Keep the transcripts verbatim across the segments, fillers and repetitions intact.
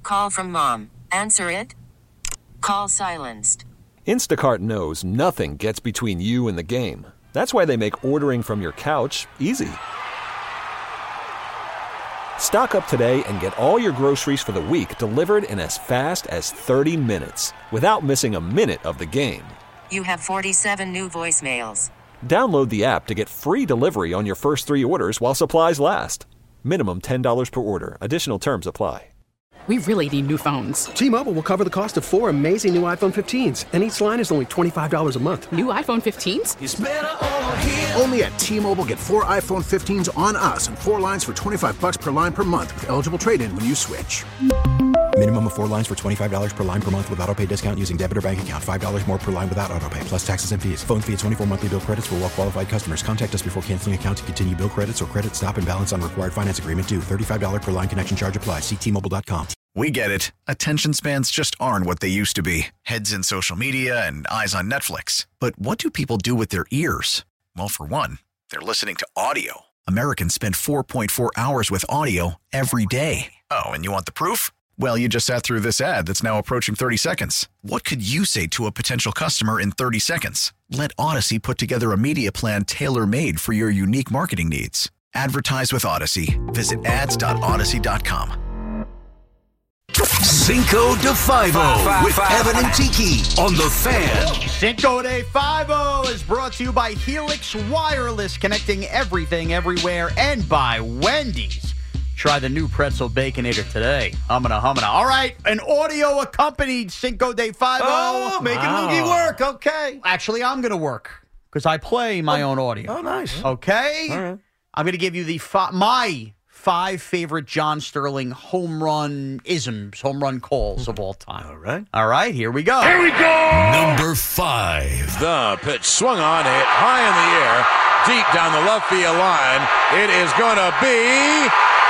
Call from mom. Answer it. Call silenced. Instacart knows nothing gets between you and the game. That's why they make ordering from your couch easy. Stock up today and get all your groceries for the week delivered in as fast as thirty minutes without missing a minute of the game. You have forty-seven new voicemails. Download the app to get free delivery on your first three orders while supplies last. Minimum ten dollars per order. Additional terms apply. We really need new phones. T-Mobile will cover the cost of four amazing new iPhone fifteens, and each line is only twenty-five dollars a month. New iPhone fifteens? It's better over here. Only at T-Mobile, get four iPhone fifteens on us and four lines for twenty-five bucks per line per month with eligible trade-in when you switch. Minimum of four lines for twenty-five dollars per line per month with autopay discount using debit or bank account. five dollars more per line without autopay, plus taxes and fees. Phone fee at twenty-four monthly bill credits for well-qualified customers. Contact us before canceling account to continue bill credits or credit stop and balance on required finance agreement due. thirty-five dollars per line connection charge applies. See T Mobile dot com. We get it. Attention spans just aren't what they used to be. Heads in social media and eyes on Netflix. But what do people do with their ears? Well, for one, they're listening to audio. Americans spend four point four hours with audio every day. Oh, and you want the proof? Well, you just sat through this ad that's now approaching thirty seconds. What could you say to a potential customer in thirty seconds? Let Odyssey put together a media plan tailor-made for your unique marketing needs. Advertise with Odyssey. Visit ads dot odyssey dot com. Cinco de Five-O with Evan and Tiki on The Fan. Cinco de Five-O is brought to you by Helix Wireless, connecting everything, everywhere, and by Wendy's. Try the new pretzel baconator today. Humana, humana. All right, an audio-accompanied Cinco de Five-O. Oh, making wow. Loogie work. Okay. Actually, I'm going to work because I play my oh. own audio. Oh, nice. Okay? All right. I'm going to give you the fi- my... five favorite John Sterling home run isms, home run calls of all time. All right. All right, here we go. Here we go. Number five. The pitch swung on, hit high in the air, deep down the left field line. It is going to be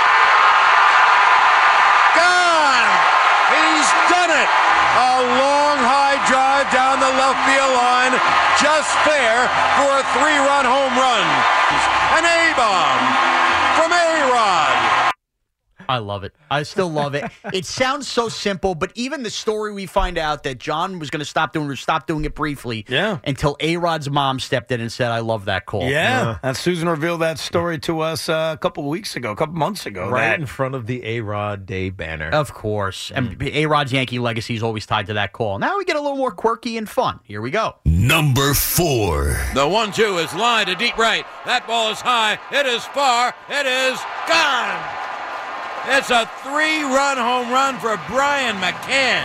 gone. He's done it. A long high drive down the left field line, just fair for a three-run home run. An A-bomb. From A-Rod. I love it. I still love it. It sounds so simple, but even the story we find out that John was going to stop doing stop doing it briefly yeah. until A-Rod's mom stepped in and said, I love that call. Yeah. yeah. And Susan revealed that story to us uh, a couple of weeks ago, a couple months ago. Right that... in front of the A-Rod Day banner. Of course. And mm. A-Rod's Yankee legacy is always tied to that call. Now we get a little more quirky and fun. Here we go. Number four. The one two is lined to deep right. That ball is high. It is far. It is gone. It's a three-run home run for Brian McCann.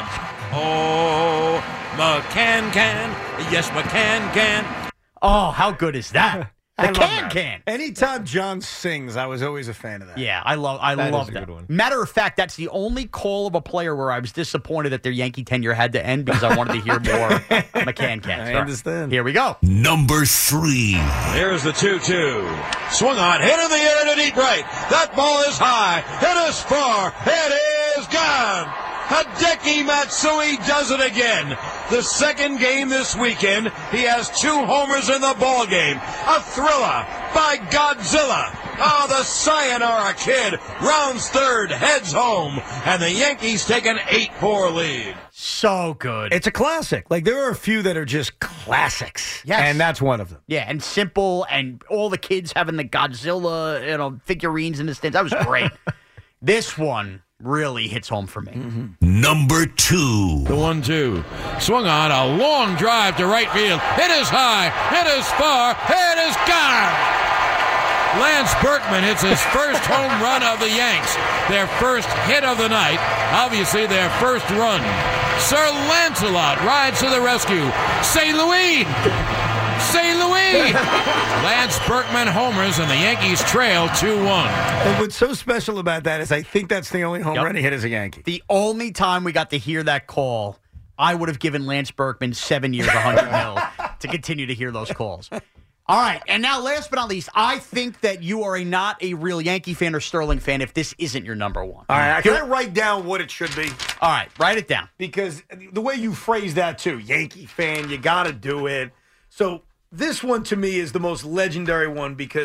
Oh, McCann can. Yes, McCann can. Oh, how good is that? The can can. Anytime John sings, I was always a fan of that. Yeah, I love I that love is a that. Good one. Matter of fact, that's the only call of a player where I was disappointed that their Yankee tenure had to end because I wanted to hear more McCann can. I understand. Here we go. Number three. Here's the two two. Swung on, hit in the air to deep right. That ball is high. It is far. It is gone. Hideki Matsui does it again. The second game this weekend, he has two homers in the ball game. A thriller by Godzilla. Oh, the Sayonara Kid rounds third, heads home, and the Yankees take an eight four lead. So good. It's a classic. Like, there are a few that are just classics. Yes. And that's one of them. Yeah, and simple, and all the kids having the Godzilla, you know, figurines in the stands. That was great. This one really hits home for me. Mm-hmm. Number two. The one two. Swung on, a long drive to right field. It is high. It is far. It is gone. Lance Berkman hits his first home run of the Yanks. Their first hit of the night. Obviously their first run. Sir Lancelot rides to the rescue. Say Louis! Say Louis! Lance Berkman homers and the Yankees trail two one. And what's so special about that is I think that's the only home yep. run he hit as a Yankee. The only time we got to hear that call, I would have given Lance Berkman seven years, one hundred mil to continue to hear those calls. All right, and now last but not least, I think that you are a not a real Yankee fan or Sterling fan if this isn't your number one. All right, I can write down what it should be. All right, write it down. Because the way you phrase that, too, Yankee fan, you got to do it. So this one, to me, is the most legendary one because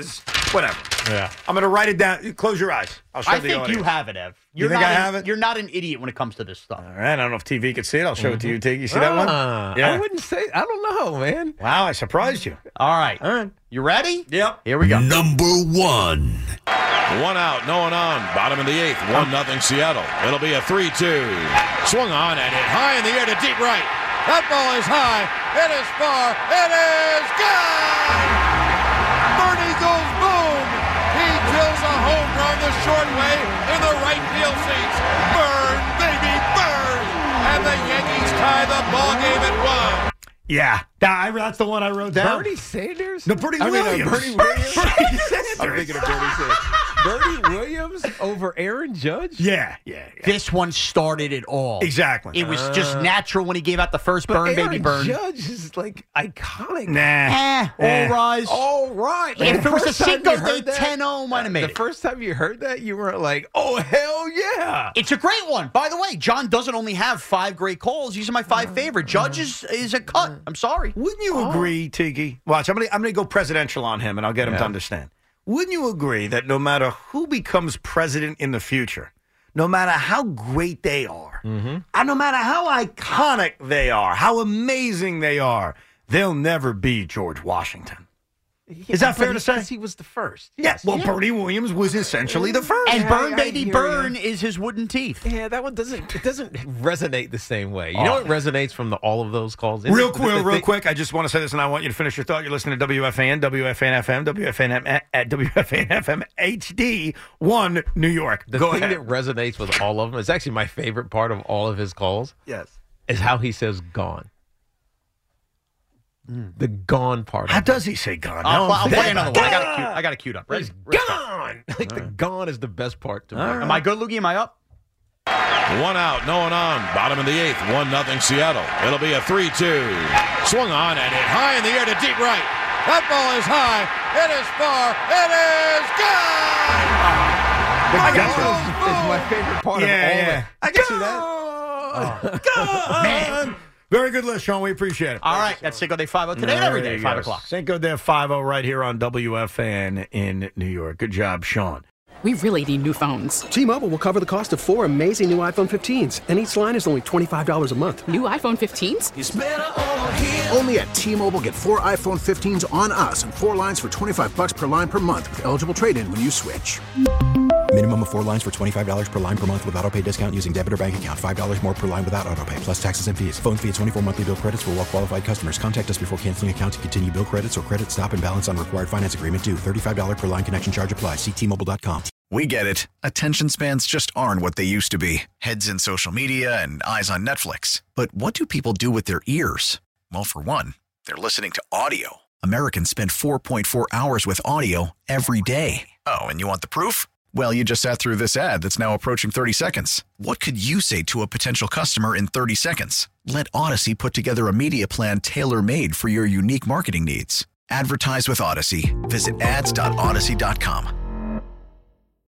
Whatever. Yeah. I'm going to write it down. Close your eyes. I'll show I the think audience. you have it, Ev. You You're think not I an- have it? You're not an idiot when it comes to this stuff. All right. I don't know if T V could see it. I'll show Mm-hmm. it to you, Tig. You see that one? Ah, Yeah. I wouldn't say. I don't know, man. Wow, I surprised you. All right. All right. You ready? Yep. Here we go. Number one. One out, no one on. Bottom of the eighth, one nothing Seattle. It'll be a three two. Swung on and hit high in the air to deep right. That ball is high. It is far. It is gone. Bernie goes boom. He drills a home run the short way in the right field seats. Burn, baby, burn. And the Yankees tie the ball game at one. Yeah. That- That's the one I wrote down. Bernie Sanders? No, Bernie I mean, uh, Williams. Bernie Williams. Bernie Sanders. I'm thinking of Bernie Sanders. Bernie Williams over Aaron Judge? Yeah, yeah, yeah. This one started it all. Exactly. It was just natural when he gave out the first But burn, Aaron baby, burn. Judge is like iconic. Nah. Eh, Eh. all rise. All right. If The it was a first time you Cinco de heard that- ten oh, might have made The it. first time you heard that, you were like, oh, hell yeah. It's a great one. By the way, John doesn't only have five great calls. These are my five favorite. Judge is, is a cut. I'm sorry. Wouldn't you agree, Tiki? Watch, I'm going to I'm gonna go presidential on him, and I'll get him Yeah. to understand. Wouldn't you agree that no matter who becomes president in the future, no matter how great they are, and no matter how iconic they are, how amazing they are, they'll never be George Washington? Is that but fair he- to say? 'cause he was the first. Yeah, Yes. well, Yeah. Bernie Williams was essentially the first. And Yeah, burn, I- I baby, hear burn ya. is his wooden teeth. Yeah, that one doesn't it doesn't resonate the same way. You know what resonates from the, all of those calls? Isn't Real it the- quick, the real thing- quick. I just want to say this, and I want you to finish your thought. You're listening to W F A N, W F A N F M, W F A N at W F A N F M H D one New York. The Go thing ahead. that resonates with all of them is actually my favorite part of all of his calls. Yes. Is how he says "gone." The "gone" part. How of it. does he say gone? I'll, No, I'll I'm play thinking another about one. I it. got it queued, I got it queued up. Ready? He's gone. Like the "gone" is the best part to me. All right. Am I good, Loogie? Am I up? One out, no one on. Bottom of the eighth, one nothing Seattle. It'll be a three two. Swung on and hit high in the air to deep right. That ball is high. It is far. It is gone. The I got "gone" you. is, is my favorite part Yeah, of all yeah. of it. I can see that. Oh. Man. Very good list, Sean. We appreciate it. All right. That's Cinco de Five today and every day, five o'clock. Cinco de Five right here on W F A N in New York. Good job, Sean. We really need new phones. T-Mobile will cover the cost of four amazing new iPhone fifteens, and each line is only twenty-five dollars a month. New iPhone fifteens? Only at T-Mobile, get four iPhone fifteens on us and four lines for twenty-five bucks per line per month with eligible trade-in when you switch. Minimum of four lines for twenty-five dollars per line per month with autopay discount using debit or bank account. five dollars more per line without autopay, plus taxes and fees. Phone fee at twenty-four monthly bill credits for well-qualified customers. Contact us before canceling account to continue bill credits or credit stop and balance on required finance agreement due. thirty-five dollars per line connection charge applies. See T Mobile dot com. We get it. Attention spans just aren't what they used to be. Heads in social media and eyes on Netflix. But what do people do with their ears? Well, for one, they're listening to audio. Americans spend four point four hours with audio every day. Oh, and you want the proof? Well, you just sat through this ad that's now approaching thirty seconds. What could you say to a potential customer in thirty seconds? Let Odyssey put together a media plan tailor-made for your unique marketing needs. Advertise with Odyssey. Visit ads dot odyssey dot com.